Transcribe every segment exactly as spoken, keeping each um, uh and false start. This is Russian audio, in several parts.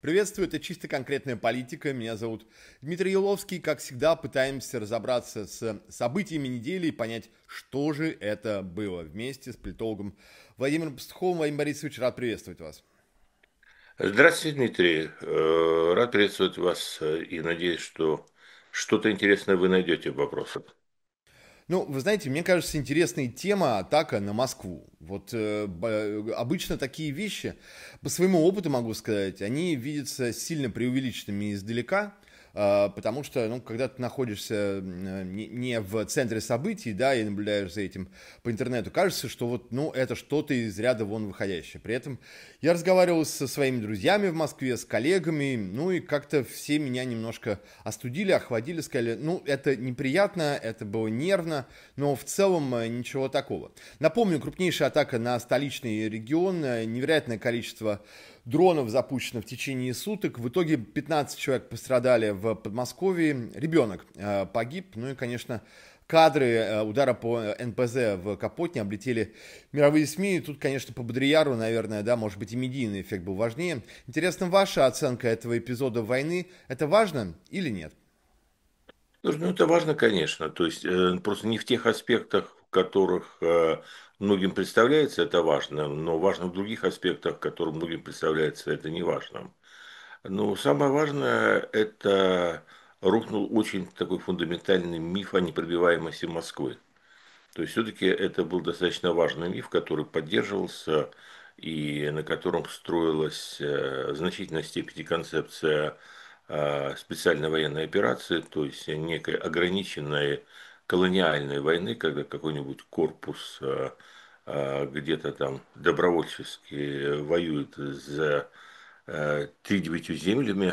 Приветствую, это чисто конкретная политика. Меня зовут Дмитрий Еловский. Как всегда, пытаемся разобраться с событиями недели и понять, что же это было. Вместе с политологом Владимиром Пастуховым. Владимир Борисович, рад приветствовать вас. Здравствуйте, Дмитрий. Э, Рад приветствовать вас э, и надеюсь, что что-то интересное вы найдете в вопросах. Ну, вы знаете, мне кажется, интересная тема атака на Москву. Вот э, б- обычно такие вещи, по своему опыту могу сказать, они видятся сильно преувеличенными издалека, э, потому что, ну, когда ты находишься э, не, не в центре событий, да, и наблюдаешь за этим по интернету, кажется, что вот, ну, это что-то из ряда вон выходящее. При этом я разговаривал со своими друзьями в Москве, с коллегами, ну, и как-то все меня немножко остудили, охладили, сказали, ну, это неприятно, это было нервно, но в целом э, ничего такого. Напомню, крупнейшая атака на столичный регион, э, невероятное количество дронов запущено в течение суток. В итоге пятнадцать человек пострадали в Подмосковье, ребенок э, погиб, ну и, конечно, кадры э, удара по эн пэ зэ в Капотне облетели мировые СМИ. И тут, конечно, по Бодрияру, наверное, да, может быть, и медийный эффект был важнее. Интересна ваша оценка этого эпизода войны. Это важно или нет? Слушай, ну это важно, конечно. То есть э, просто не в тех аспектах, в которых э, многим представляется это важно, но важно в других аспектах, в которых многим представляется это не важным. Но самое важное, это рухнул очень такой фундаментальный миф о непробиваемости Москвы. То есть все-таки это был достаточно важный миф, который поддерживался и на котором строилась э, в значительной степени концепция э, специальной военной операции, то есть некой ограниченной колониальной войны, когда какой-нибудь корпус э, э, где-то там добровольчески воюет за э, тридевятью землями,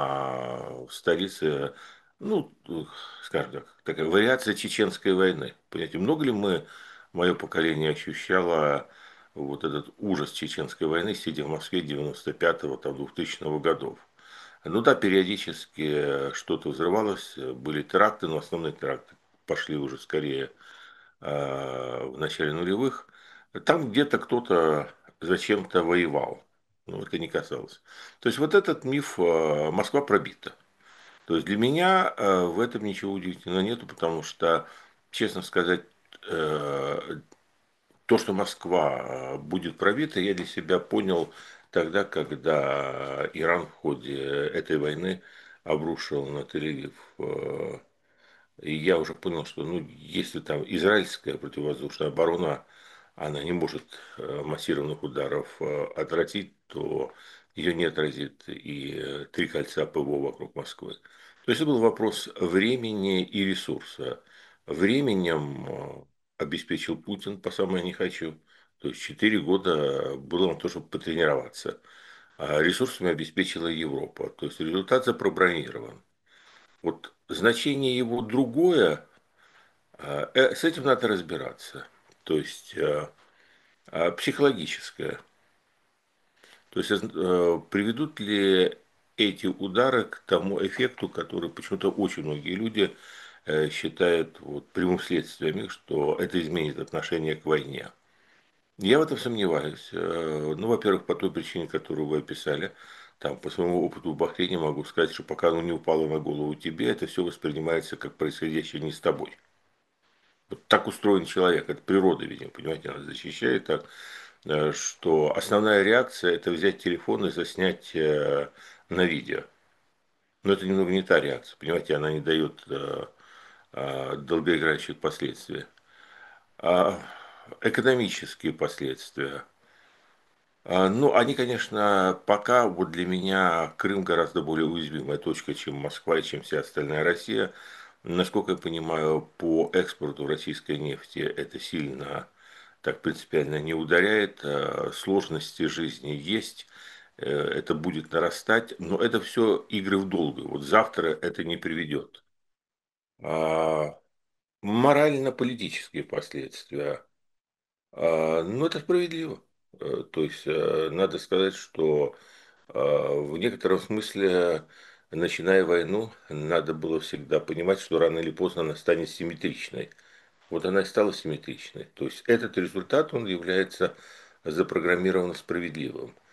а в столице, ну, скажем так, такая вариация чеченской войны. Понимаете, много ли мы, мое поколение ощущало вот этот ужас чеченской войны, сидя в Москве девяносто пятого, там, двухтысячного годов? Ну да, периодически что-то взрывалось, были теракты, но основные теракты пошли уже скорее э, в начале нулевых. Там где-то кто-то зачем-то воевал. Ну, это не касалось. То есть вот этот миф э, Москва пробита. То есть для меня э, в этом ничего удивительного нету, потому что, честно сказать, э, то, что Москва э, будет пробита, я для себя понял тогда, когда Иран в ходе этой войны обрушил на Тель-Авив. э, И я уже понял, что ну, если там израильская противовоздушная оборона, она не может э, массированных ударов э, отразить, то ее не отразит и э, три кольца пэ вэ о вокруг Москвы. То есть это был вопрос времени и ресурса. Временем э, обеспечил Путин по самое не хочу. То есть четыре года было на то, чтобы потренироваться. А ресурсами обеспечила Европа. То есть результат запробронирован. Вот значение его другое, э, э, с этим надо разбираться. То есть э, э, психологическое. То есть э, приведут ли эти удары к тому эффекту, который почему-то очень многие люди э, считают вот, прямым следствием, их, что это изменит отношение к войне. Я в этом сомневаюсь. Э, Ну, во-первых, по той причине, которую вы описали. Там, по своему опыту в Бахрейне могу сказать, что пока оно не упало на голову тебе, это все воспринимается как происходящее не с тобой. Вот так устроен человек, это природа, видимо, понимаете, она защищает так, э, что основная реакция – это взять телефон и заснять э, на видео. Но это немного не та реакция, понимаете, она не дает э, э, долгоиграющих последствий. А экономические последствия. А, Ну, они, конечно, пока вот для меня Крым гораздо более уязвимая точка, чем Москва и чем вся остальная Россия. Насколько я понимаю, по экспорту российской нефти это сильно так принципиально не ударяет. А, Сложности жизни есть, э, это будет нарастать, но это все игры в долгую. Вот завтра это не приведет. А, Морально-политические последствия. А, Ну, это справедливо. Э, То есть, э, надо сказать, что э, в некотором смысле, начиная войну, надо было всегда понимать, что рано или поздно она станет симметричной. Вот она и стала симметричной. То есть, этот результат, он является запрограммированно справедливым.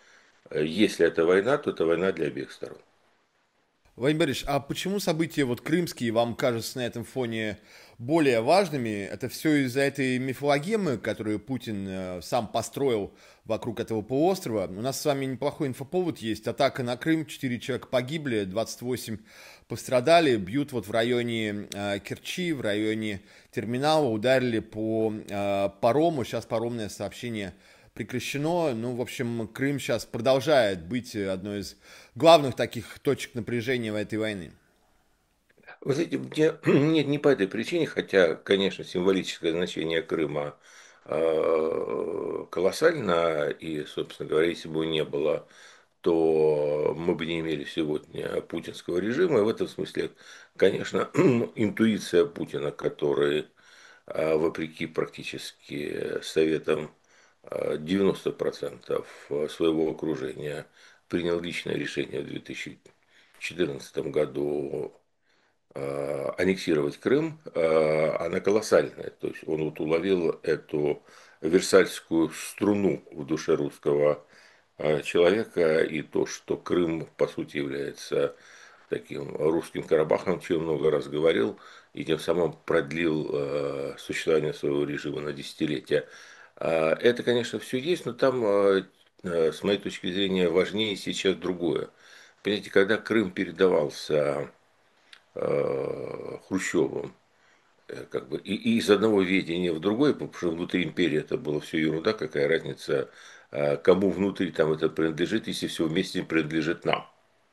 Если это война, то это война для обеих сторон. Владимир Борисович, а почему события вот крымские вам кажутся на этом фоне более важными? Это все из-за этой мифологемы, которую Путин э, сам построил вокруг этого полуострова. У нас с вами неплохой инфоповод есть. Атака на Крым, четыре человека погибли, двадцать восемь пострадали. Бьют вот в районе э, Керчи, в районе терминала, ударили по э, парому. Сейчас паромное сообщение прекращено. Ну, в общем, Крым сейчас продолжает быть одной из главных таких точек напряжения в этой войне. Вы знаете, мне, нет, не по этой причине, хотя, конечно, символическое значение Крыма э, колоссально, и, собственно говоря, если бы его не было, то мы бы не имели сегодня путинского режима. И в этом смысле, конечно, интуиция Путина, который, э, вопреки практически советам э, девяносто процентов своего окружения, принял личное решение в две тысячи четырнадцатом году э, аннексировать Крым, э, она колоссальная. То есть он вот уловил эту версальскую струну в душе русского э, человека и то, что Крым, по сути, является таким русским Карабахом, чем много раз говорил, и тем самым продлил э, существование своего режима на десятилетия. Э, это, конечно, все есть, но там, э, э, с моей точки зрения, важнее сейчас другое. Понимаете, когда Крым передавался э, Хрущевым, э, как бы, и, и из одного ведения в другое, потому что внутри империи это было все ерунда, какая разница, э, кому внутри там это принадлежит, если все вместе принадлежит нам.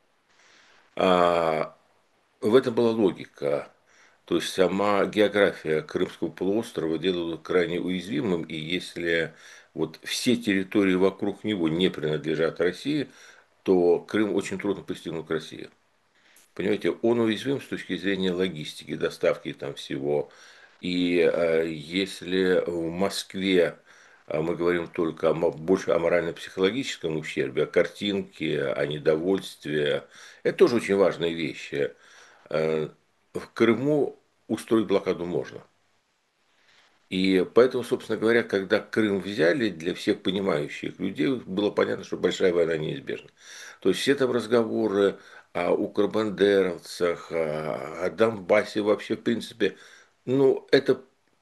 А в этом была логика. То есть сама география Крымского полуострова делала его крайне уязвимым, и если вот все территории вокруг него не принадлежат России, то Крым очень трудно пристигнуть к России. Понимаете, он уязвим с точки зрения логистики, доставки там всего. И э, если в Москве э, мы говорим только о, больше о морально-психологическом ущербе, о картинке, о недовольстве, это тоже очень важные вещи. Э, в Крыму устроить блокаду можно. И поэтому, собственно говоря, когда Крым взяли, для всех понимающих людей было понятно, что большая война неизбежна. То есть все там разговоры о укрбандеровцах, о, о Донбассе вообще, в принципе, ну, это,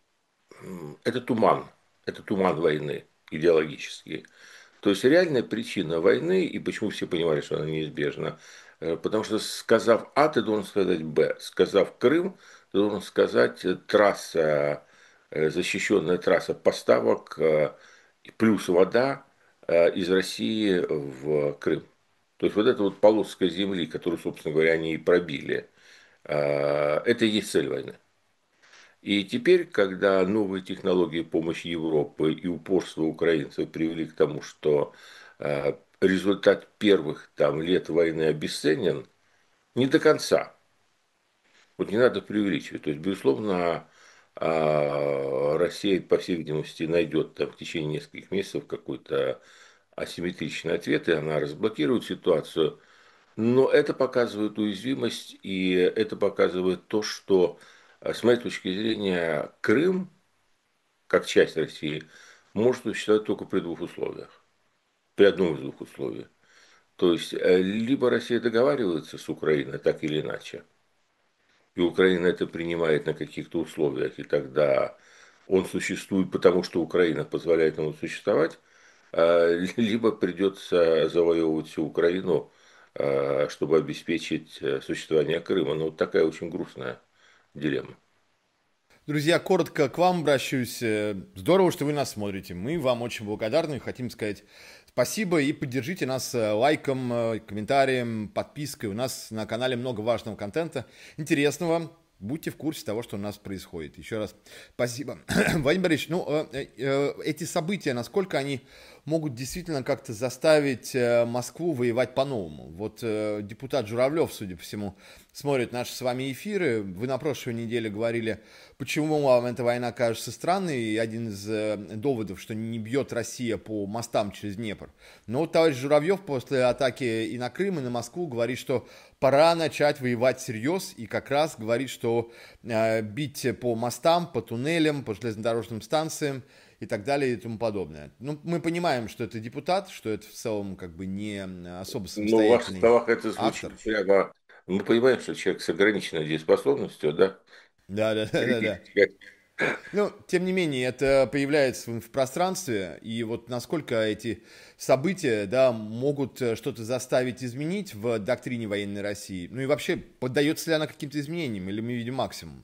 это туман. Это туман войны идеологический. То есть реальная причина войны, и почему все понимали, что она неизбежна, э, потому что сказав А, ты должен сказать Б. Сказав Крым, ты должен сказать э, трасса, э, защищенная трасса поставок э, плюс вода э, из России в Крым. То есть вот эта вот полоска земли, которую, собственно говоря, они и пробили, э, это и есть цель войны. И теперь, когда новые технологии помощи Европы и упорство украинцев привели к тому, что э, результат первых там, лет войны обесценен, не до конца. Вот не надо преувеличивать. То есть, безусловно, э, Россия, по всей видимости, найдет там, в течение нескольких месяцев какой-то асимметричный ответ, и она разблокирует ситуацию. Но это показывает уязвимость, и это показывает то, что, э, с моей точки зрения, Крым как часть России, может существовать только при двух условиях. При одном из двух условий. То есть, э, либо Россия договаривается с Украиной так или иначе, и Украина это принимает на каких-то условиях, и тогда он существует, потому что Украина позволяет ему существовать, э, либо придется завоевывать всю Украину, э, чтобы обеспечить э, существование Крыма. Ну, вот такая очень грустная дилемма. Друзья, коротко к вам обращусь. Э, Здорово, что вы нас смотрите. Мы вам очень благодарны. Хотим сказать спасибо и поддержите нас э, лайком, э, комментарием, подпиской. У нас на канале много важного контента, интересного. Будьте в курсе того, что у нас происходит. Еще раз спасибо. Владимир Борисович, ну, э, э, эти события, насколько они могут действительно как-то заставить э, Москву воевать по-новому? Вот э, депутат Журавлев, судя по всему, смотрит наши с вами эфиры. Вы на прошлой неделе говорили, почему вам эта война кажется странной. И один из э, доводов, что не бьет Россия по мостам через Днепр. Но вот товарищ Журавлев после атаки и на Крым, и на Москву говорит, что пора начать воевать всерьез. И как раз говорит, что э, бить по мостам, по туннелям, по железнодорожным станциям и так далее и тому подобное. Ну, мы понимаем, что это депутат, что это в целом как бы не особо Но в ваших самостоятельный словах это актор. звучит прямо... Мы понимаем, что человек с ограниченной дееспособностью, да? Да, да, да, да, да. Теоретически. Ну, тем не менее, это появляется в в пространстве, и вот насколько эти события, да, могут э, что-то заставить изменить в доктрине военной России, ну и вообще, поддается ли она каким-то изменениям, или мы видим максимум?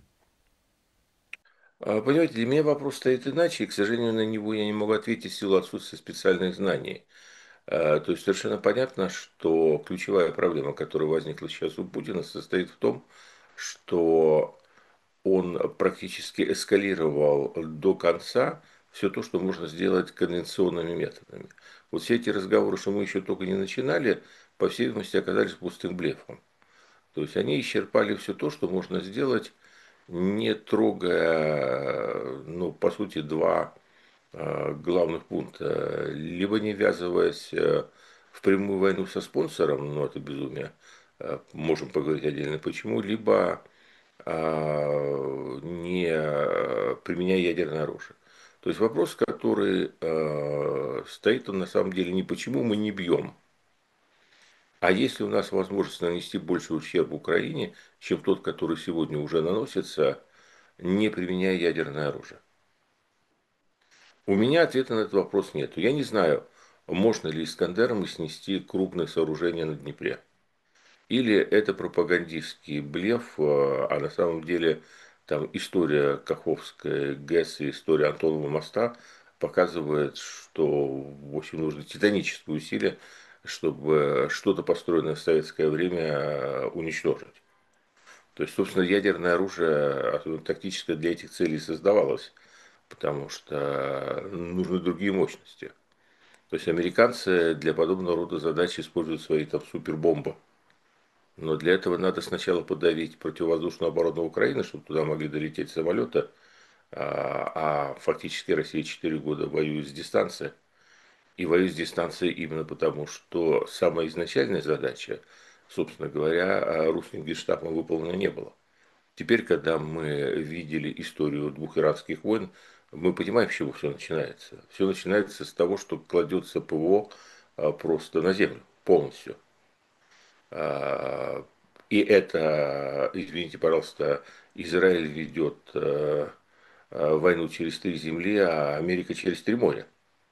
А, Понимаете, для меня вопрос стоит иначе, и, к сожалению, на него я не могу ответить в силу отсутствия специальных знаний. А, То есть совершенно понятно, что ключевая проблема, которая возникла сейчас у Путина, состоит в том, что он практически эскалировал до конца все то, что можно сделать конвенционными методами. Вот все эти разговоры, что мы еще только не начинали, по всей видимости, оказались пустым блефом. То есть они исчерпали все то, что можно сделать, не трогая, ну, по сути, два э, главных пункта. Либо не ввязываясь э, в прямую войну со спонсором, ну, это безумие, э, можем поговорить отдельно почему, либо э, не э, применяя ядерное оружие. То есть вопрос, который э, стоит, он на самом деле не почему мы не бьем, а если у нас возможность нанести больше ущерб Украине, чем тот, который сегодня уже наносится, не применяя ядерное оружие? У меня ответа на этот вопрос нет. Я не знаю, можно ли Искандером снести крупное сооружение на Днепре. Или это пропагандистский блеф, э, а на самом деле там история Каховской ГЭС и история Антонова моста показывает, что в общем нужно титанические усилия, чтобы что-то построенное в советское время э, уничтожить. То есть, собственно, ядерное оружие, особенно тактическое, для этих целей создавалось, потому что нужны другие мощности. То есть американцы для подобного рода задач используют свои там супербомбы. Но для этого надо сначала подавить противовоздушную оборону Украины, чтобы туда могли долететь самолеты. А, а фактически Россия четыре года воюет с дистанции. И воюет с дистанции именно потому, что самая изначальная задача, собственно говоря, русским генштабом выполнена не была. Теперь, когда мы видели историю двух иранских войн, мы понимаем, с чего все начинается. Все начинается с того, что кладется ПВО а, просто на землю полностью. А, И это, извините, пожалуйста, Израиль ведет э, э, войну через три земли, а Америка через три моря.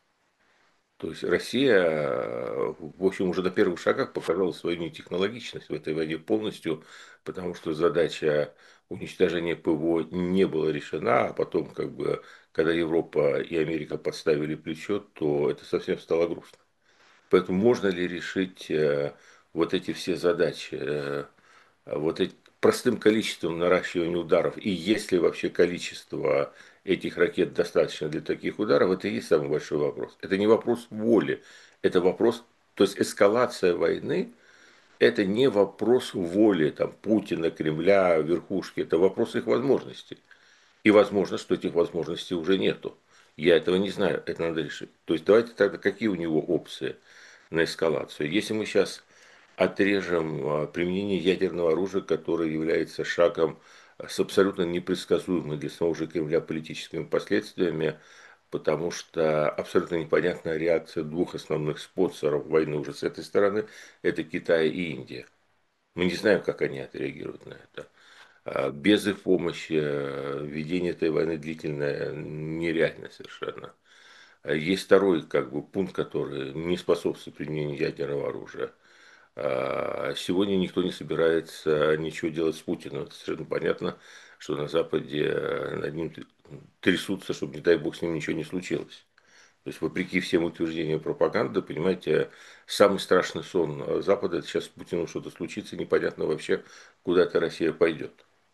То есть Россия, э, в общем, уже на первых шагах показала свою нетехнологичность в этой войне полностью, потому что задача уничтожения ПВО не была решена, а потом, как бы, когда Европа и Америка подставили плечо, то это совсем стало грустно. Поэтому можно ли решить э, вот эти все задачи, э, вот эти, простым количеством наращивания ударов, и есть ли вообще количество этих ракет достаточно для таких ударов, это и есть самый большой вопрос. Это не вопрос воли, это вопрос, то есть эскалация войны, это не вопрос воли там, Путина, Кремля, верхушки, это вопрос их возможностей. И возможно, что этих возможностей уже нету. Я этого не знаю, это надо решить. То есть давайте тогда, какие у него опции на эскалацию. Если мы сейчас отрежем а, применение ядерного оружия, которое является шагом с абсолютно непредсказуемыми для самого же Кремля политическими последствиями, потому что абсолютно непонятная реакция двух основных спонсоров войны уже с этой стороны, это Китай и Индия. Мы не знаем, как они отреагируют на это. А без их помощи э, ведение этой войны длительное нереально совершенно. А есть второй как бы, пункт, который не способствует применению ядерного оружия. А сегодня никто не собирается ничего делать с Путиным. Это совершенно понятно, что на Западе э, над ним трясутся, чтобы, не дай бог, с ним ничего не случилось. То есть, вопреки всем утверждениям пропаганды, понимаете, самый страшный сон Запада, это сейчас с Путиным что-то случится, непонятно вообще, куда эта Россия пойдет.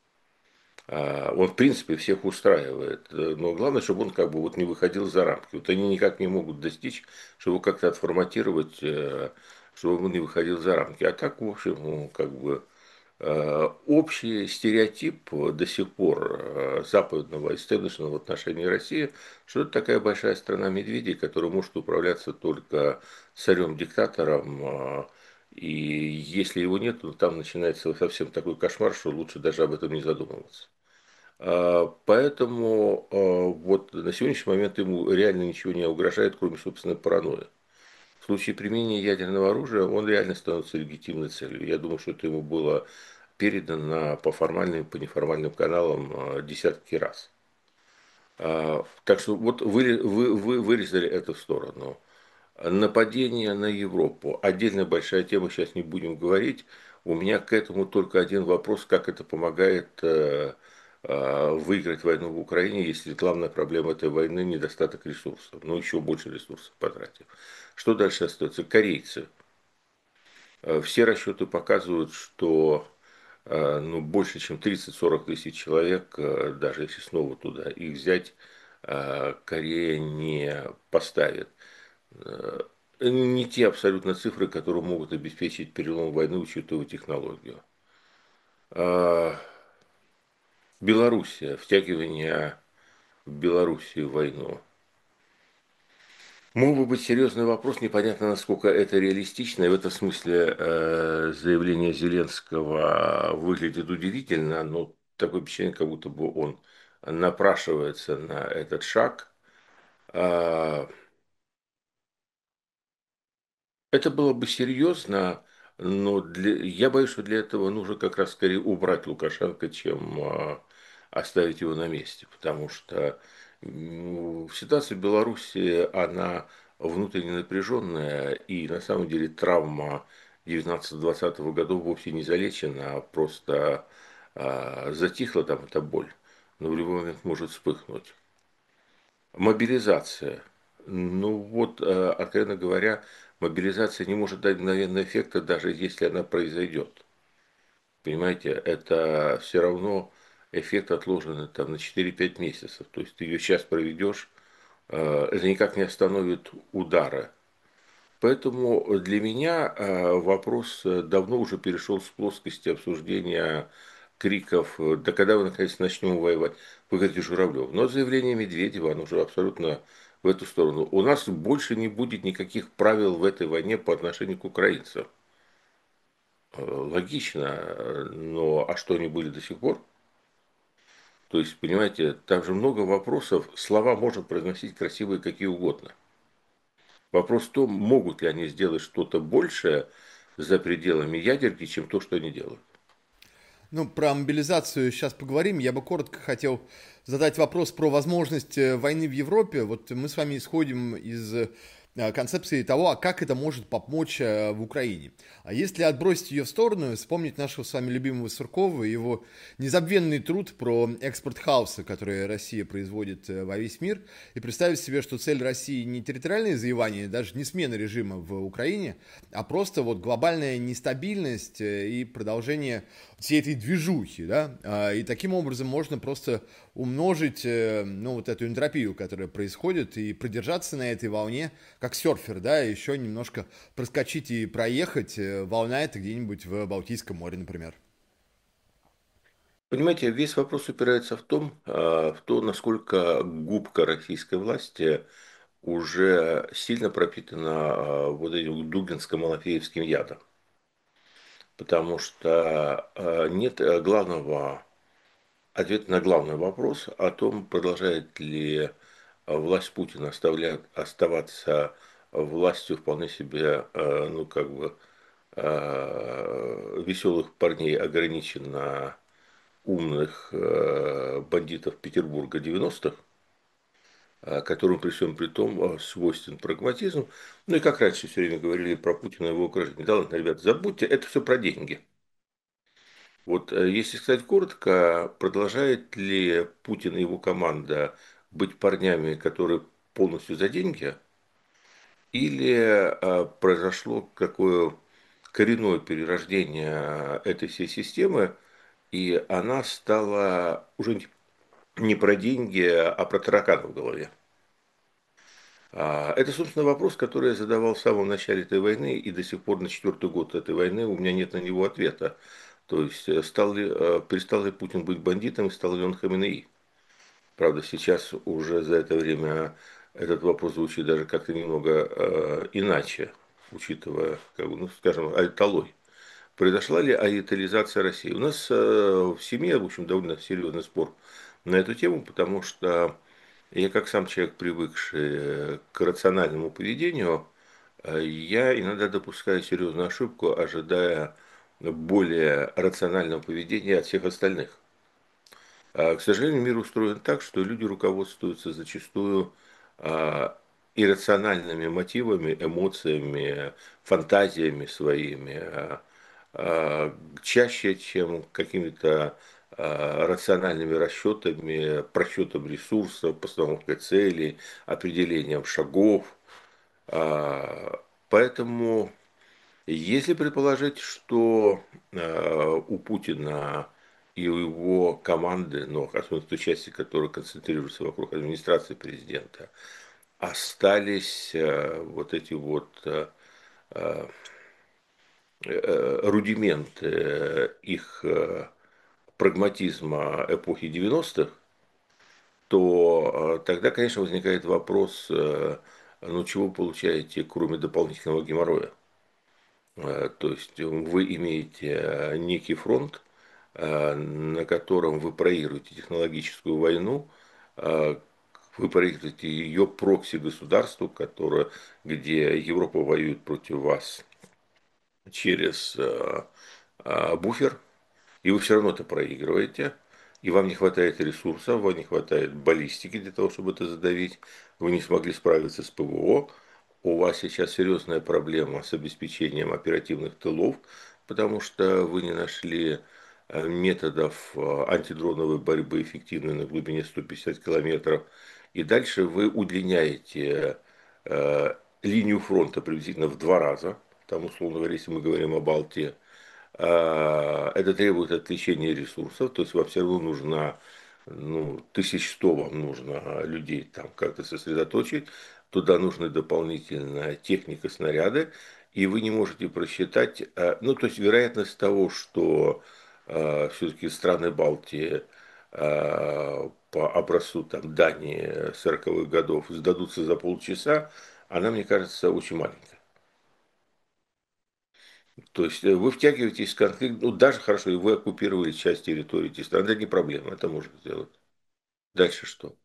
А, Он, в принципе, всех устраивает. э, Но главное, чтобы он как бы вот не выходил за рамки. Вот они никак не могут достичь, чтобы его как-то отформатировать, э, чтобы он не выходил за рамки. А так, в общем, ну, как бы э, общий стереотип до сих пор э, западного истеблишмента в отношении России, что это такая большая страна медведей, которая может управляться только царем-диктатором. э, И если его нет, то там начинается совсем такой кошмар, что лучше даже об этом не задумываться. А, Поэтому а, вот на сегодняшний момент ему реально ничего не угрожает, кроме собственной паранойи. В случае применения ядерного оружия он реально становится легитимной целью. Я думаю, что это ему было передано по формальным и по неформальным каналам а, десятки раз. А, Так что вот вы, вы, вы вырезали это в сторону. Нападение на Европу. Отдельная большая тема, сейчас не будем говорить. У меня к этому только один вопрос, как это помогает э, э, выиграть войну в Украине, если главная проблема этой войны – недостаток ресурсов. Ну, еще больше ресурсов потратив. Что дальше остается? Корейцы. Э, Все расчеты показывают, что э, ну, больше, чем тридцать-сорок тысяч человек, э, даже если снова туда их взять, э, Корея не поставит. Э, Не те абсолютно цифры, которые могут обеспечить перелом войны, учитывая технологию. А, Белоруссия, втягивание в Белоруссию в войну. Мог бы быть серьезный вопрос, непонятно, насколько это реалистично, и в этом смысле э, заявление Зеленского выглядит удивительно, но такое впечатление, как будто бы он напрашивается на этот шаг. А, Это было бы серьезно, но для, я боюсь, что для этого нужно как раз скорее убрать Лукашенко, чем а, оставить его на месте. Потому что м, ситуация в Беларуси, она внутренне напряженная, и на самом деле травма девятнадцатого-двадцатого годов вовсе не залечена, а просто а, затихла там эта боль, но в любой момент может вспыхнуть. Мобилизация. Ну вот, э, откровенно говоря, мобилизация не может дать мгновенного эффекта, даже если она произойдет. Понимаете, это все равно эффект отложенный там на четыре-пять месяцев. То есть ты ее сейчас проведешь, э, это никак не остановит удара. Поэтому для меня э, вопрос э, давно уже перешел с плоскости обсуждения криков, э, да когда вы наконец начнем воевать, вы говорите Журавлев. Но заявление Медведева, оно уже абсолютно в эту сторону. У нас больше не будет никаких правил в этой войне по отношению к украинцам. Э, Логично, э, но а что они были до сих пор? То есть, понимаете, там же много вопросов, слова можно произносить красивые какие угодно. Вопрос в том, могут ли они сделать что-то большее за пределами ядерки, чем то, что они делают. Ну, про мобилизацию сейчас поговорим. Я бы коротко хотел задать вопрос про возможность э, войны в Европе. Вот мы с вами исходим из э, концепции того, а как это может помочь э, в Украине. А если отбросить ее в сторону, и вспомнить нашего с вами любимого Суркова и его незабвенный труд про экспорт хаоса, который Россия производит э, во весь мир, и представить себе, что цель России не территориальное завоевание, даже не смена режима в Украине, а просто вот глобальная нестабильность э, и продолжение всей этой движухи, да, А, и таким образом можно просто умножить, э, ну, вот эту энтропию, которая происходит, и продержаться на этой волне, как серфер, да, и еще немножко проскочить и проехать, э, волна это где-нибудь в Балтийском море, например. Понимаете, весь вопрос упирается в том, а, в то, насколько губка российской власти уже сильно пропитана а, вот этим дугинско-малафеевским ядом. Потому что а, нет э, главного ответа на главный вопрос о том, продолжает ли а, власть Путина оставлять, оставаться властью вполне себе, а, ну, как бы, веселых парней, ограниченно умных э, бандитов Петербурга девяностых, э, которым при всем при том э, свойствен прагматизм. Ну и как раньше все время говорили про Путина и его окружение. Да ладно, ребят, забудьте, это все про деньги. Вот э, если сказать коротко, продолжает ли Путин и его команда быть парнями, которые полностью за деньги, или э, произошло какое коренное перерождение этой всей системы, и она стала уже не про деньги, а про таракана в голове. А, Это, собственно, вопрос, который я задавал в самом начале этой войны, и до сих пор на четвертый год этой войны у меня нет на него ответа. То есть, э, стал ли, э, перестал ли Путин быть бандитом, и стал ли он Хаминеи? Правда, сейчас уже за это время этот вопрос звучит даже как-то немного э, иначе, учитывая, как бы, ну, скажем, альталой. Произошла ли аэтализация России? У нас э, в семье, в общем, довольно серьезный спор на эту тему, потому что я, как сам человек, привыкший э, к рациональному поведению, э, я иногда допускаю серьезную ошибку, ожидая более рационального поведения от всех остальных. А, К сожалению, мир устроен так, что люди руководствуются зачастую а, иррациональными мотивами, эмоциями, фантазиями своими, а, а, чаще, чем какими-то а, рациональными расчетами, просчетом ресурсов, постановкой целей, определением шагов. А, Поэтому если предположить, что э, у Путина и у его команды, ну, особенно в той части, которая концентрируется вокруг администрации президента, остались э, вот эти вот э, э, э, рудименты э, их э, прагматизма эпохи девяностых, то э, тогда, конечно, возникает вопрос, э, ну, чего вы получаете, кроме дополнительного геморроя? Э, То есть вы имеете э, некий фронт, э, на котором вы проигрываете технологическую войну, э, вы проигрываете ее прокси государству, которое, где Европа воюет против вас через э, э, буфер, и вы все равно это проигрываете, и вам не хватает ресурсов, вам не хватает баллистики для того, чтобы это задавить, вы не смогли справиться с ПВО, у вас сейчас серьезная проблема с обеспечением оперативных тылов, потому что вы не нашли э, методов э, антидроновой борьбы эффективной на глубине сто пятьдесят километров, и дальше вы удлиняете э, линию фронта приблизительно в два раза, там, условно говоря, если мы говорим о Балтии, а, это требует отвлечения ресурсов, то есть вам все равно нужно, ну, тысяч сто вам нужно людей там как-то сосредоточить, туда нужны дополнительная техника, снаряды, и вы не можете просчитать, а, ну, то есть вероятность того, что все-таки страны Балтии а, по образцу там Дании сороковых годов сдадутся за полчаса, она, мне кажется, очень маленькая. То есть э, вы втягиваетесь в конфликт, ну даже хорошо, и вы оккупировали часть территории эти страны, это не проблема, это можно сделать. Дальше что?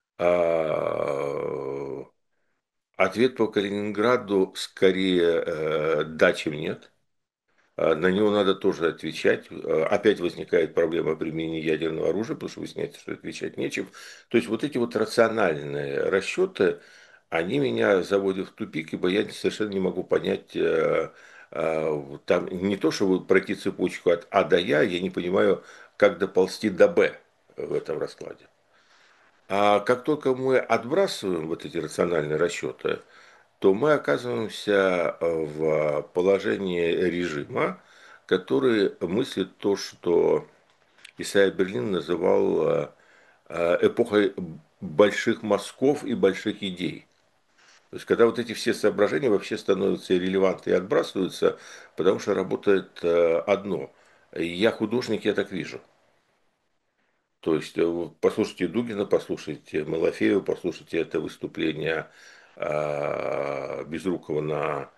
А, Ответ по Калининграду скорее э, да, чем нет. А, На него надо тоже отвечать. А, Опять возникает проблема применения ядерного оружия, потому что выясняется, что отвечать нечем. То есть вот эти вот рациональные расчеты, они меня заводят в тупик, ибо я совершенно не могу понять, э, э, вот там не то, чтобы пройти цепочку от А до Я, я не понимаю, как доползти до Б в этом раскладе. А как только мы отбрасываем вот эти рациональные расчеты, то мы оказываемся э, в положении режима, который мыслит то, что Исайя Берлин называл э, э, эпохой больших мазков и больших идей. То есть, когда вот эти все соображения вообще становятся релевантны и отбрасываются, потому что работает э, одно. Я художник, я так вижу. То есть, э, послушайте Дугина, послушайте Малафеева, послушайте это выступление э, Безрукова на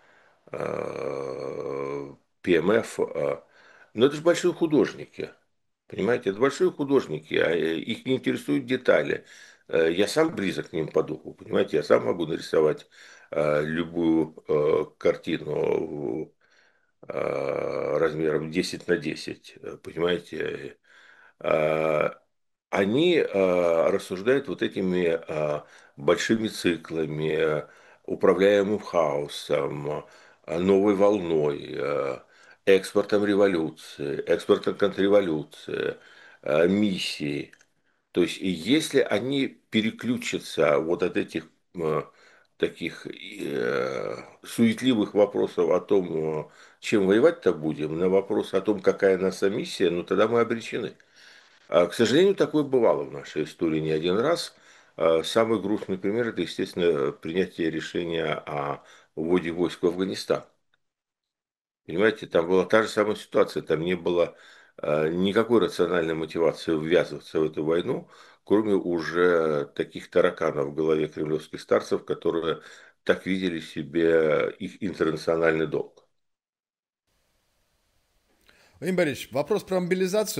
э, Пи Эм Эф. э. Но это же большие художники. Понимаете, это большие художники, а э, их не интересуют детали. Э, Я сам близок к ним по духу, понимаете, я сам могу нарисовать э, любую э, картину э, размером десять на десять, э, понимаете. Э, Они э, рассуждают вот этими э, большими циклами, э, управляемым хаосом, э, новой волной, э, экспортом революции, экспортом контрреволюции, э, миссией. То есть, и если они переключатся вот от этих э, таких э, суетливых вопросов о том, э, чем воевать-то будем, на вопрос о том, какая наша миссия, ну тогда мы обречены. А, К сожалению, такое бывало в нашей истории не один раз. А, Самый грустный пример – это, естественно, принятие решения о вводе войск в Афганистан. Понимаете, там была та же самая ситуация, там не было а, никакой рациональной мотивации ввязываться в эту войну, кроме уже таких тараканов в голове кремлевских старцев, которые так видели себе их интернациональный долг. Владимир Борисович, вопрос про мобилизацию.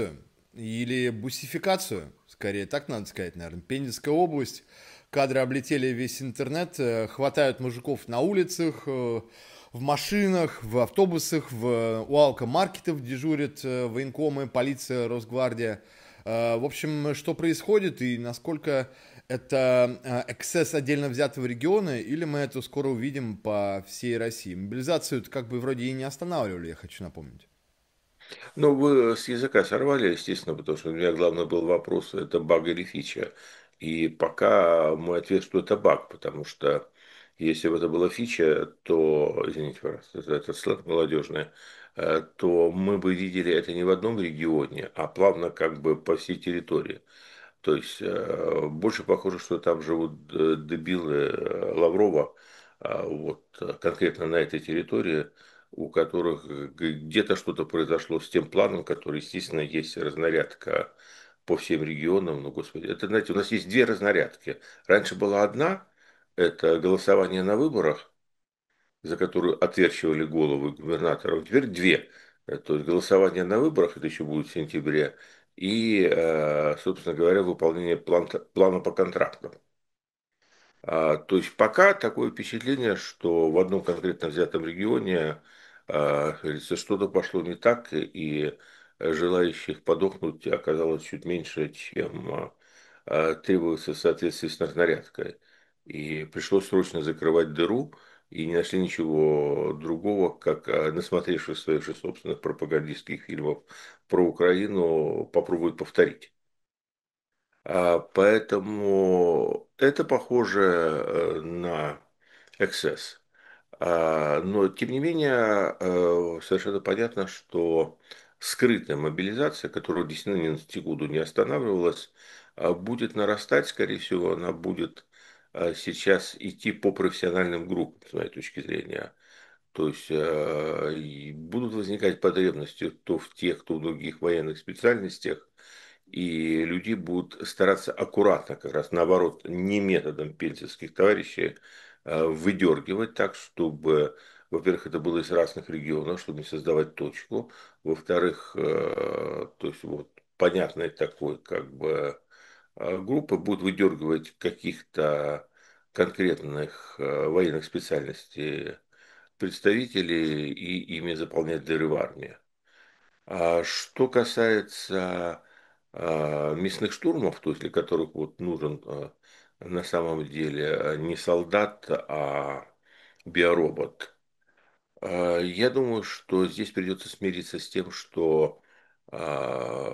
или бусификацию, скорее так надо сказать, наверное. Пензенская область, кадры облетели весь интернет, э, хватают мужиков на улицах, э, в машинах, в автобусах, в, у алкомаркетов дежурят э, военкомы, полиция, Росгвардия. Э, В общем, что происходит и насколько это э, эксцесс отдельно взятого региона, или мы это скоро увидим по всей России? Мобилизацию как бы вроде и не останавливали, я хочу напомнить. Ну, вы с языка сорвали, естественно, потому что у меня главный был вопрос, это баг или фича. И пока мой ответ, что это баг, потому что если бы это была фича, то, извините, пожалуйста, это, это сленг молодежный, э, то мы бы видели это не в одном регионе, а плавно как бы по всей территории. То есть э, больше похоже, что там живут э, дебилы э, Лаврова, а вот э, конкретно на этой территории, у которых э, г- где-то что-то произошло с тем планом, который, естественно, есть разнарядка по всем регионам. Ну, господи, это, знаете, у нас есть две разнарядки. Раньше была одна, это голосование на выборах, за которую отверчивали головы губернаторов. Теперь две. Э, То есть голосование на выборах, это еще будет в сентябре, и, э, собственно говоря, выполнение план- плана по контрактам. А, То есть пока такое впечатление, что в одном конкретно взятом регионе, а, как говорится, что-то пошло не так, и желающих подохнуть оказалось чуть меньше, чем а, а, требуется в соответствии с разнарядкой. И пришлось срочно закрывать дыру, и не нашли ничего другого, как, а, насмотревшись своих же собственных пропагандистских фильмов про Украину, попробовать повторить. А, Поэтому это похоже э, на эксцесс. А, Но, тем не менее, э, совершенно понятно, что скрытая мобилизация, которая действительно ни на секунду не останавливалась, а, будет нарастать, скорее всего, она будет а, сейчас идти по профессиональным группам, с моей точки зрения. То есть э, и будут возникать потребности то в тех, то в других военных специальностях, и люди будут стараться аккуратно, как раз наоборот, не методом пельцевских товарищей, э, выдергивать так, чтобы, во-первых, это было из разных регионов, чтобы не создавать точку, во-вторых, э, то есть вот понятной такой как бы э, группы будут выдергивать каких-то конкретных э, военных специальностей представителей и ими заполнять дыры в армии. А что касается а, мясных штурмов, то есть для которых вот нужен а, на самом деле а, не солдат, а биоробот, а, я думаю, что здесь придется смириться с тем, что а,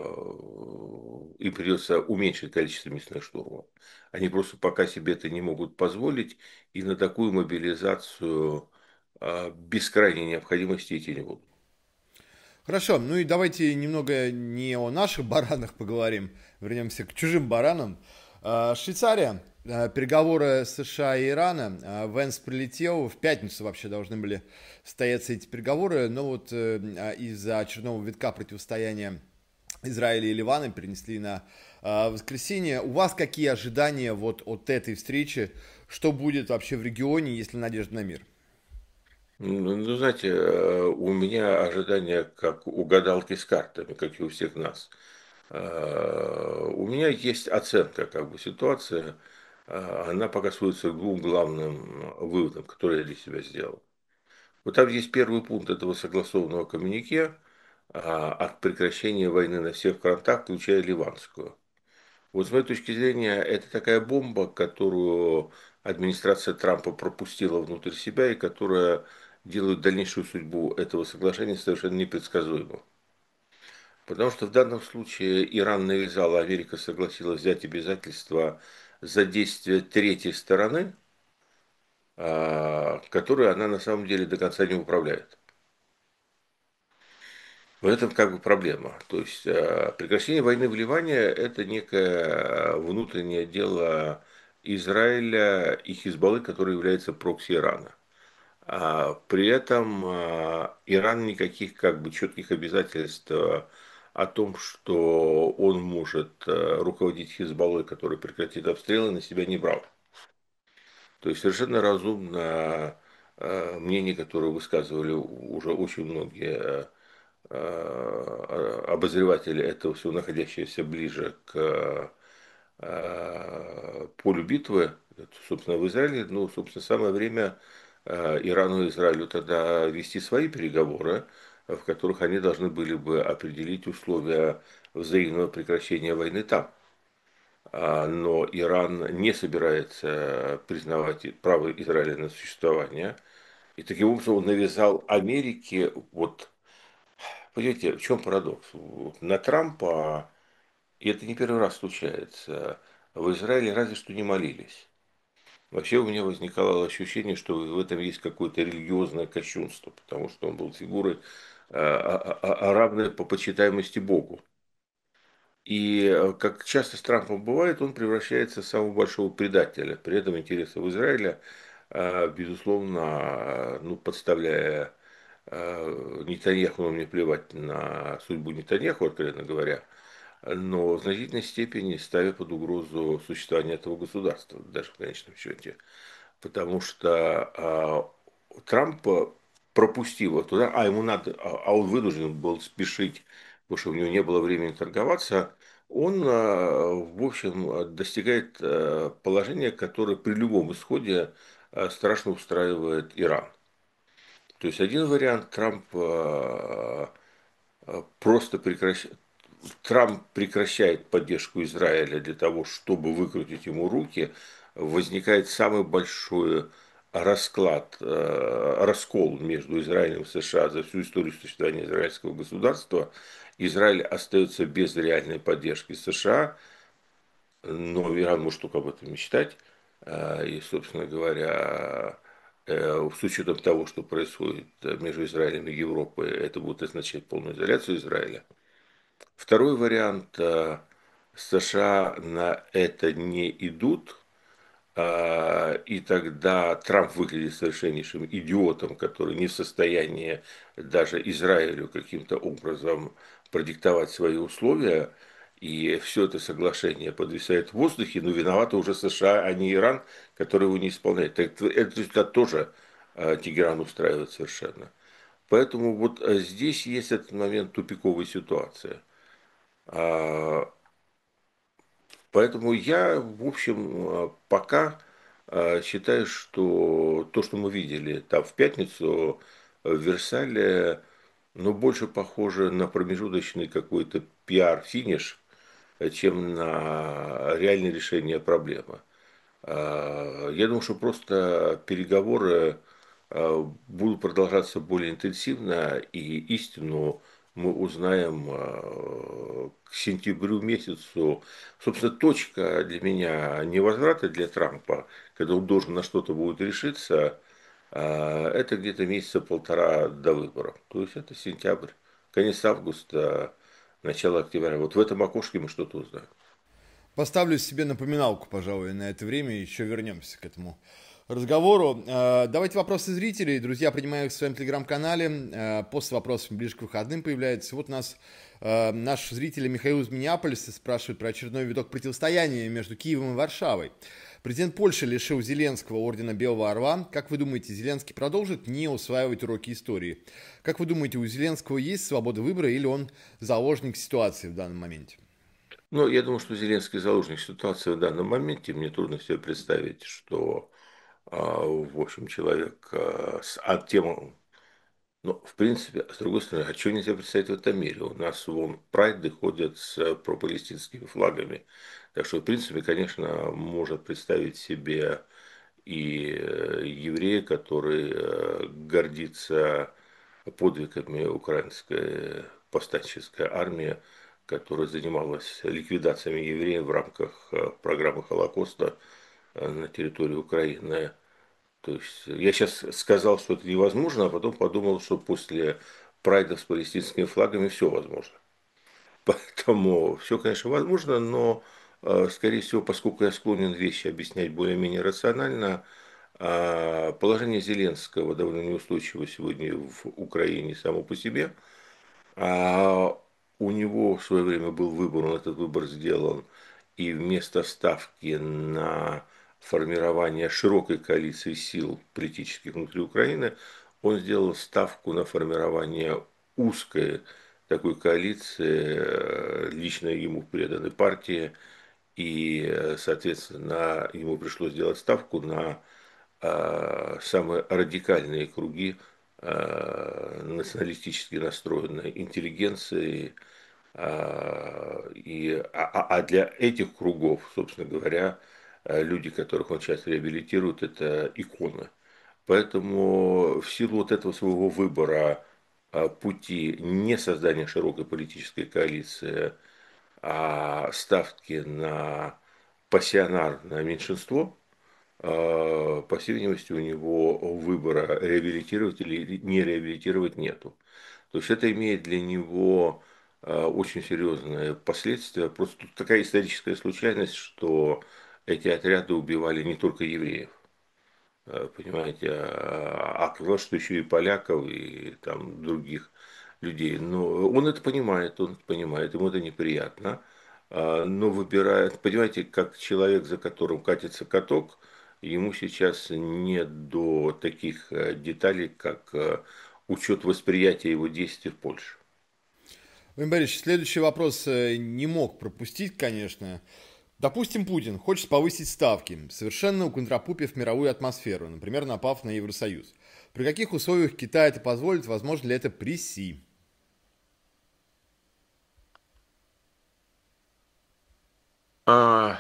им придется уменьшить количество мясных штурмов. Они просто пока себе это не могут позволить, и на такую мобилизацию а, без крайней необходимости идти не будут. Хорошо, ну и давайте немного не о наших баранах поговорим, вернемся к чужим баранам. А, Швейцария, а, переговоры США и Ирана. А, Венс прилетел, в пятницу вообще должны были состояться эти переговоры, но вот э, а, из-за очередного витка противостояния Израиля и Ливана перенесли на а, воскресенье. У вас какие ожидания вот от этой встречи? Что будет вообще в регионе, если надежда на мир? Ну, ну, знаете, э, у меня ожидания как у гадалки с картами, как и у всех нас. Э, У меня есть оценка как бы ситуации. Э, Она пока сводится к двум главным выводам, которые я для себя сделал. Вот там есть первый пункт этого согласованного коммюнике а, от прекращения войны на всех фронтах, включая Ливанскую. Вот с моей точки зрения, это такая бомба, которую администрация Трампа пропустила внутрь себя и которая делает дальнейшую судьбу этого соглашения совершенно непредсказуемым. Потому что в данном случае Иран навязал, а Америка согласилась взять обязательства за действия третьей стороны, а, которую она на самом деле до конца не управляет. В этом как бы проблема. То есть э, прекращение войны в Ливане – это некое внутреннее дело Израиля и Хизбаллы, который является прокси Ирана. А при этом э, Иран никаких как бы четких обязательств э, о том, что он может э, руководить Хизбаллой, который прекратит обстрелы, на себя не брал. То есть совершенно разумно э, мнение, которое высказывали уже очень многие э, обозреватели этого всего, находящиеся ближе к э, полю битвы, это, собственно, в Израиле, ну, собственно, самое время э, Ирану и Израилю тогда вести свои переговоры, в которых они должны были бы определить условия взаимного прекращения войны там. А, Но Иран не собирается признавать право Израиля на существование. И таким образом он навязал Америке, вот, понимаете, в чем парадокс? Вот на Трампа, и это не первый раз случается, в Израиле разве что не молились. Вообще у меня возникало ощущение, что в этом есть какое-то религиозное кощунство, потому что он был фигурой а, а, а, а равной по почитаемости Богу. И э, как часто с Трампом бывает, он превращается в самого большого предателя. При этом интересы в Израиле, э, безусловно, э, ну, подставляя э, Нетаньяху, но мне плевать на судьбу Нетаньяху, откровенно говоря, но в значительной степени ставя под угрозу существование этого государства, даже в конечном счете. Потому что а, Трамп пропустил вот туда, а ему надо, а а он вынужден был спешить, потому что у него не было времени торговаться, он, а, в общем, достигает а, положения, которое при любом исходе а, страшно устраивает Иран. То есть один вариант Трамп а, а, просто прекращает. Трамп прекращает поддержку Израиля для того, чтобы выкрутить ему руки, возникает самый большой расклад, э, раскол между Израилем и США за всю историю существования израильского государства. Израиль остается без реальной поддержки США, но Иран может только об этом мечтать. Э, И, собственно говоря, э, с учетом того, что происходит между Израилем и Европой, это будет означать полную изоляцию Израиля. Второй вариант, э, США на это не идут, а, и тогда Трамп выглядит совершеннейшим идиотом, который не в состоянии даже Израилю каким-то образом продиктовать свои условия, и все это соглашение подвисает в воздухе, но виноваты уже США, а не Иран, который его не исполняет. Так этот результат тоже э, Тегеран устраивает совершенно. Поэтому вот э, здесь есть этот момент тупиковой ситуации. А, Поэтому я, в общем, э, пока э, считаю, что то, что мы видели там в пятницу э, в Версале, ну, больше похоже на промежуточный какой-то пиар-финиш, э, чем на реальное решение проблемы. А, Я думаю, что просто переговоры а, будут продолжаться более интенсивно, и истину мы узнаем а, к сентябрю месяцу. Собственно, точка для меня невозврата для Трампа, когда он должен на что-то будет решиться, а, это где-то месяца полтора до выборов. То есть это сентябрь, конец августа, начало октября. Вот в этом окошке мы что-то узнаем. Поставлю себе напоминалку, пожалуй, на это время, еще вернемся к этому разговору. Э, Давайте вопросы зрителей. Друзья, принимаю их в своем телеграм-канале. Э, Пост с вопросами ближе к выходным появляется. Вот у нас э, наш зритель Михаил из Миннеаполиса спрашивает про очередной виток противостояния между Киевом и Варшавой. Президент Польши лишил Зеленского ордена Белого Орла. Как вы думаете, Зеленский продолжит не усваивать уроки истории? Как вы думаете, у Зеленского есть свобода выбора или он заложник ситуации в данном моменте? Ну, я думаю, что Зеленский заложник ситуации в данном моменте. Мне трудно себе представить, что, а, в общем, человек а, с а, тем, ну, в принципе, с другой стороны, а что нельзя представить в этом мире? У нас вон прайды ходят с пропалестинскими флагами. Так что, в принципе, конечно, может представить себе и э, еврея, который э, гордится подвигами украинской повстанческой армии, которая занималась ликвидациями евреев в рамках э, программы Холокоста э, на территории Украины. То есть я сейчас сказал, что это невозможно, а потом подумал, что после прайда с палестинскими флагами все возможно. Поэтому все, конечно, возможно, но, э, скорее всего, поскольку я склонен вещи объяснять более-менее рационально, а, положение Зеленского довольно неустойчиво сегодня в Украине само по себе. А у него в свое время был выбор, он этот выбор сделан, и вместо ставки на формирование широкой коалиции сил политических внутри Украины, он сделал ставку на формирование узкой такой коалиции, э, лично ему преданной партии, и, э, соответственно, ему пришлось сделать ставку на э, самые радикальные круги э, националистически настроенной интеллигенции. э, И, а, а а для этих кругов, собственно говоря, э, люди, которых он сейчас реабилитирует, это иконы. Поэтому в силу вот этого своего выбора э, пути не создания широкой политической коалиции, а ставки на пассионарное меньшинство, э, по всей видимости, у него выбора реабилитировать или не реабилитировать нету. То есть это имеет для него э, очень серьезные последствия. Просто тут такая историческая случайность, что эти отряды убивали не только евреев. Э, Понимаете, а оказалось, что еще и поляков, и там других людей. Но он это понимает, он это понимает, ему это неприятно. А, Но выбирает, понимаете, как человек, за которым катится каток, ему сейчас не до таких э, деталей, как э, учет восприятия его действий в Польше. Владимир Борисович, следующий вопрос э, не мог пропустить, конечно. Допустим, Путин хочет повысить ставки, совершенно уконтрапупив мировую атмосферу, например, напав на Евросоюз. При каких условиях Китай это позволит, возможно ли это при Си? А,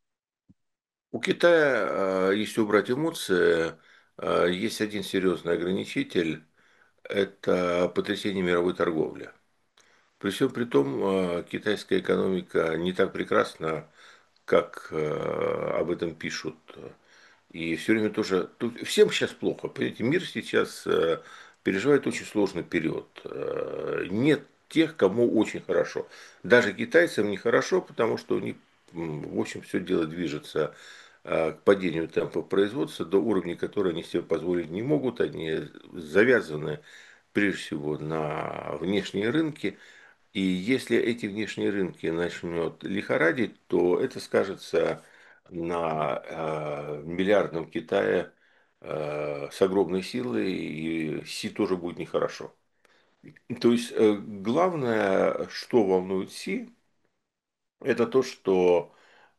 у Китая, э, если убрать эмоции, э, есть один серьезный ограничитель – это потрясение мировой торговли. При всем при том, э, китайская экономика не так прекрасна, как э, об этом пишут. И все время тоже... Тут всем сейчас плохо. Понимаете, мир сейчас э, переживает очень сложный период. Э, Нет тех, кому очень хорошо. Даже китайцам нехорошо, потому что у них, м, в общем, все дело движется э, к падению темпа производства до уровня, который они себе позволить не могут. Они завязаны прежде всего на внешние рынки. И если эти внешние рынки начнут лихорадить, то это скажется на э, миллиардном Китае э, с огромной силой, и Си тоже будет нехорошо. То есть э, главное, что волнует Си, это то, что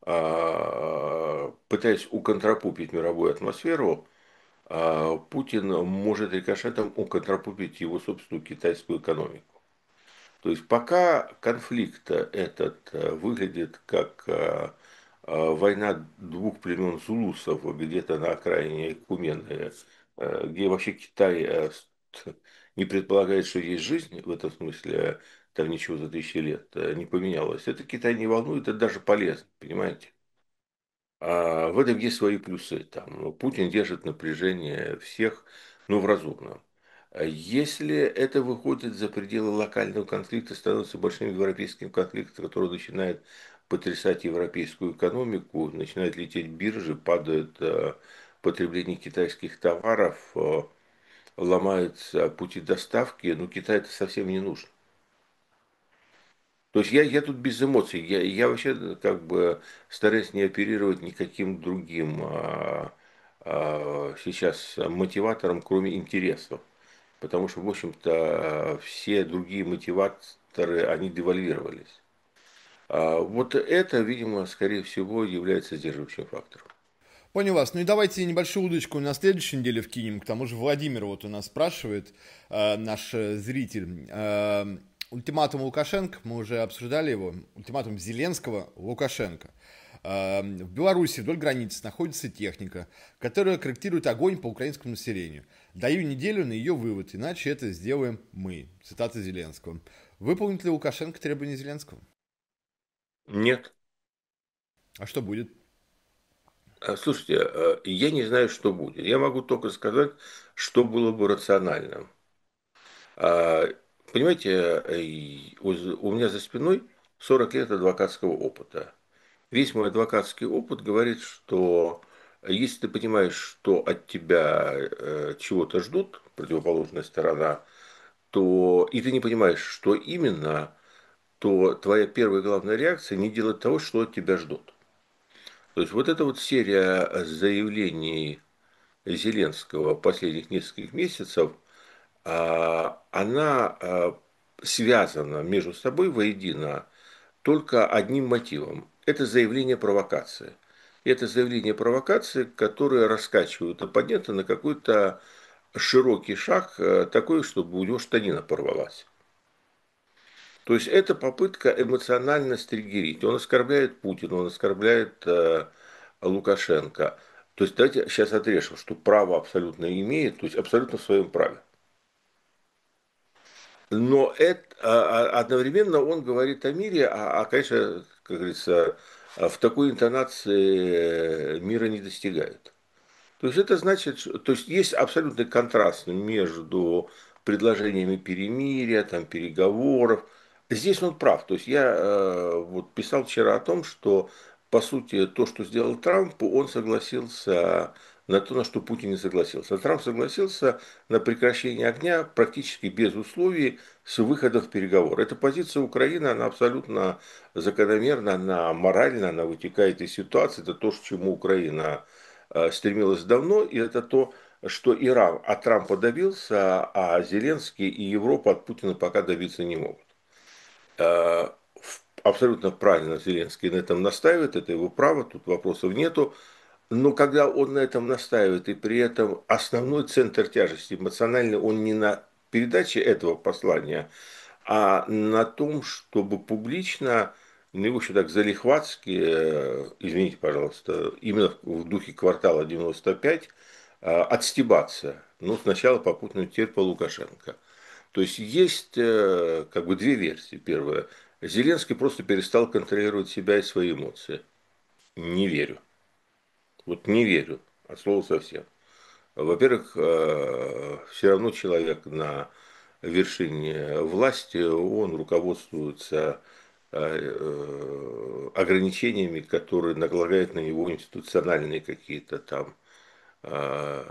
э, пытаясь уконтрапупить мировую атмосферу, э, Путин может рикошетом уконтрапупить его собственную китайскую экономику. То есть пока конфликт этот э, выглядит как э, э, война двух племен зулусов где-то на окраине Кумены, э, где вообще Китай э, ст- не предполагает, что есть жизнь, в этом смысле там ничего за тысячи лет э, не поменялось. Это Китай не волнует, это даже полезно, понимаете? А в этом есть свои плюсы. Там, ну, Путин держит напряжение всех, ну, в разумном. А если это выходит за пределы локального конфликта, становится большим европейским конфликтом, который начинает потрясать европейскую экономику, начинает лететь биржи, падают э, потребление китайских товаров, э, ломаются пути доставки, ну, Китай это совсем не нужно. То есть я, я тут без эмоций. Я, я вообще э, как бы стараюсь не оперировать никаким другим а, а, сейчас мотиватором, кроме интересов. Потому что, в общем-то, все другие мотиваторы, они девальвировались. А вот это, видимо, скорее всего, является сдерживающим фактором. Понял вас. Ну и давайте небольшую удочку на следующей неделе вкинем. К тому же Владимир вот у нас спрашивает, э, наш э, зритель. Э, ультиматум Лукашенко, мы уже обсуждали его. Ультиматум Зеленского Лукашенко. Э, в Беларуси вдоль границы находится техника, которая корректирует огонь по украинскому населению. Даю неделю на ее вывод, иначе это сделаем мы. Цитата Зеленского. Выполнит ли Лукашенко требования Зеленского? Нет. А что будет? А, Слушайте, э, я не знаю, что будет. Я могу только сказать, что было бы рациональным. А, Понимаете, э, у у меня за спиной сорок лет адвокатского опыта. Весь мой адвокатский опыт говорит, что если ты понимаешь, что от тебя э, чего-то ждут, противоположная сторона, то и ты не понимаешь, что именно, то твоя первая и главная реакция не делать того, что от тебя ждут. То есть вот эта вот серия заявлений Зеленского последних нескольких месяцев, а, она а, связано между собой воедино только одним мотивом. Это заявление провокации. Это заявление провокации, которое раскачивает оппонента на какой-то широкий шаг, э, такой, чтобы у него штанина порвалась. То есть это попытка эмоционально стригерить. Он оскорбляет Путина, он оскорбляет э, Лукашенко. То есть давайте сейчас отрежем, что право абсолютно имеет, то есть абсолютно в своем праве. Но это, а, а, одновременно он говорит о мире, а, а, конечно, как говорится, в такой интонации мира не достигает. То есть это значит, что- то есть есть абсолютный контраст между предложениями перемирия, там, переговоров. Здесь он прав. То есть я э, вот писал вчера о том, что по сути то, что сделал Трамп, он согласился на то, на что Путин не согласился. А Трамп согласился на прекращение огня практически без условий с выходом в переговоры. Эта позиция Украины, она абсолютно закономерна, она моральна, она вытекает из ситуации. Это то, к чему Украина э, стремилась давно, и это то, что Иран от Трампа добился, а Зеленский и Европа от Путина пока добиться не могут. Э, Абсолютно правильно Зеленский на этом настаивает, это его право, тут вопросов нету. Но когда он на этом настаивает, и при этом основной центр тяжести эмоциональный, он не на передаче этого послания, а на том, чтобы публично, ну, его еще так залихватски, э, извините, пожалуйста, именно в духе квартала девяносто пять, э, отстебаться. Ну, сначала по Путину, теперь по Лукашенко. То есть есть э, как бы две версии. Первая. Зеленский просто перестал контролировать себя и свои эмоции. Не верю. Вот не верю. От слова совсем. Во-первых, все равно человек на вершине власти, он руководствуется э, ограничениями, которые накладывают на него институциональные какие-то там э,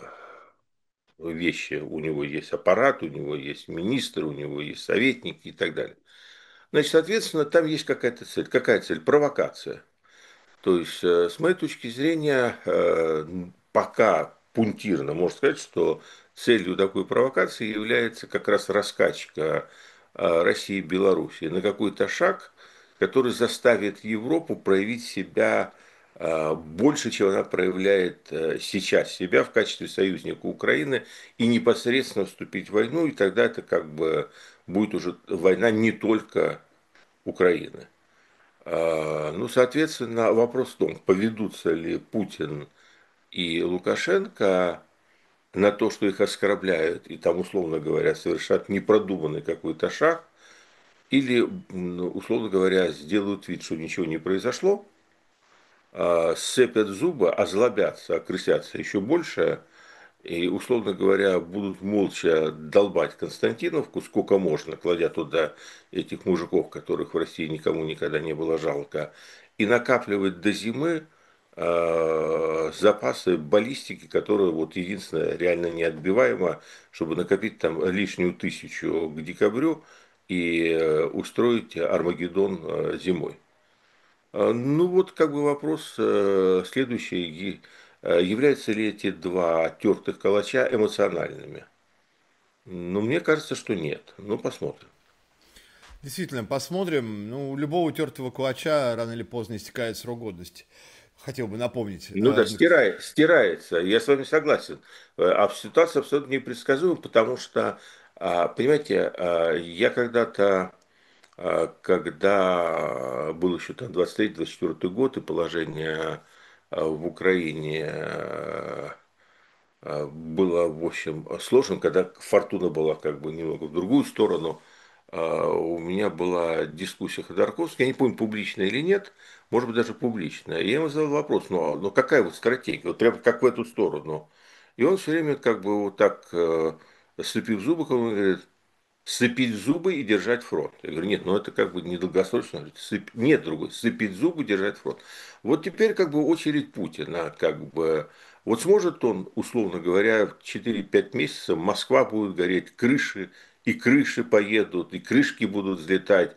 вещи. У него есть аппарат, у него есть министр, у него есть советники и так далее. Значит, соответственно, там есть какая-то цель. Какая цель? Провокация. То есть, э, с моей точки зрения, э, пока пунктирно можно сказать, что целью такой провокации является как раз раскачка э, России и Белоруссии на какой-то шаг, который заставит Европу проявить себя э, больше, чем она проявляет э, сейчас себя в качестве союзника Украины и непосредственно вступить в войну, и тогда это как бы будет уже война не только Украины. А, Ну, соответственно, вопрос в том, поведутся ли Путин и Лукашенко на то, что их оскорбляют, и там, условно говоря, совершат непродуманный какой-то шаг, или, условно говоря, сделают вид, что ничего не произошло, а, сцепят зубы, озлобятся, окрысятся еще больше, и, условно говоря, будут молча долбать Константиновку, сколько можно, кладя туда этих мужиков, которых в России никому никогда не было жалко, и накапливать до зимы э, запасы баллистики, которые вот единственное реально неотбиваемо, чтобы накопить там лишнюю тысячу к декабрю и э, устроить Армагеддон э, зимой. А, Ну вот как бы вопрос э, следующий. Е- э, Являются ли эти два тертых калача эмоциональными? Ну, мне кажется, что нет. Ну, посмотрим. Действительно, посмотрим. Ну, у любого тертого кулача рано или поздно истекает срок годности. Хотел бы напомнить. Ну Э, да, стирает, стирается. Я с вами согласен. Э, А ситуация абсолютно непредсказуема, потому что, а, понимаете, а, я когда-то, а, когда был еще там двадцать третий двадцать четвёртый год, и положение а, в Украине а, а, было, в общем, сложно, когда фортуна была как бы немного в другую сторону. А, У меня была дискуссия Ходорковского, я не помню, публичная или нет, может быть, даже публичная. И я ему задал вопрос, ну, а- ну какая вот стратегия, вот прям как в эту сторону. И он все время как бы вот так, э, слепив зубы, как он говорит, сцепить зубы и держать фронт. Я говорю, нет, ну это как бы недолгосрочно. Он говорит, «Сцеп- Нет другой, сцепить зубы, держать фронт. Вот теперь как бы очередь Путина, как бы, вот сможет он, условно говоря, в четыре-пять месяцев Москва будет гореть, крыши, и крыши поедут, и крышки будут взлетать.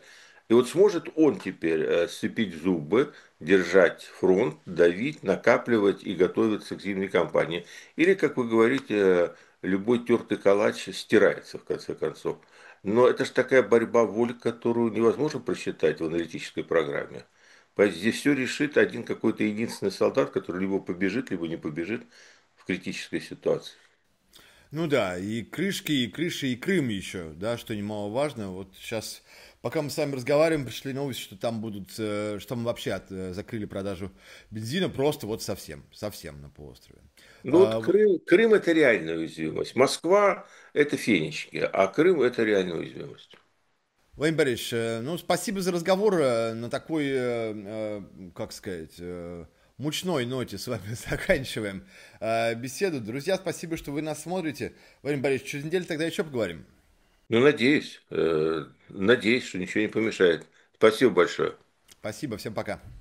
И вот сможет он теперь э, сцепить зубы, держать фронт, давить, накапливать и готовиться к зимней кампании. Или, как вы говорите, э, любой тертый калач стирается в конце концов. Но это же такая борьба воль, которую невозможно просчитать в аналитической программе. Поэтому здесь все решит один какой-то единственный солдат, который либо побежит, либо не побежит в критической ситуации. Ну да, и крышки, и крыши, и Крым еще, да, что немаловажно. Вот сейчас, пока мы с вами разговариваем, пришли новости, что там будут, э, что там вообще от- э, закрыли продажу бензина просто вот совсем, совсем на полуострове. Ну вот А, в- Крым, Крым это реальная уязвимость. Москва это фенечки, а Крым это реальная уязвимость. Владимир Борисович, э, ну спасибо за разговор э, на такой, э, э, как сказать, э, мучной ноте с вами заканчиваем э, беседу. Друзья, спасибо, что вы нас смотрите. Владимир Борисович, через неделю тогда еще поговорим. Ну, надеюсь, э, надеюсь, что ничего не помешает. Спасибо большое. Спасибо, всем пока.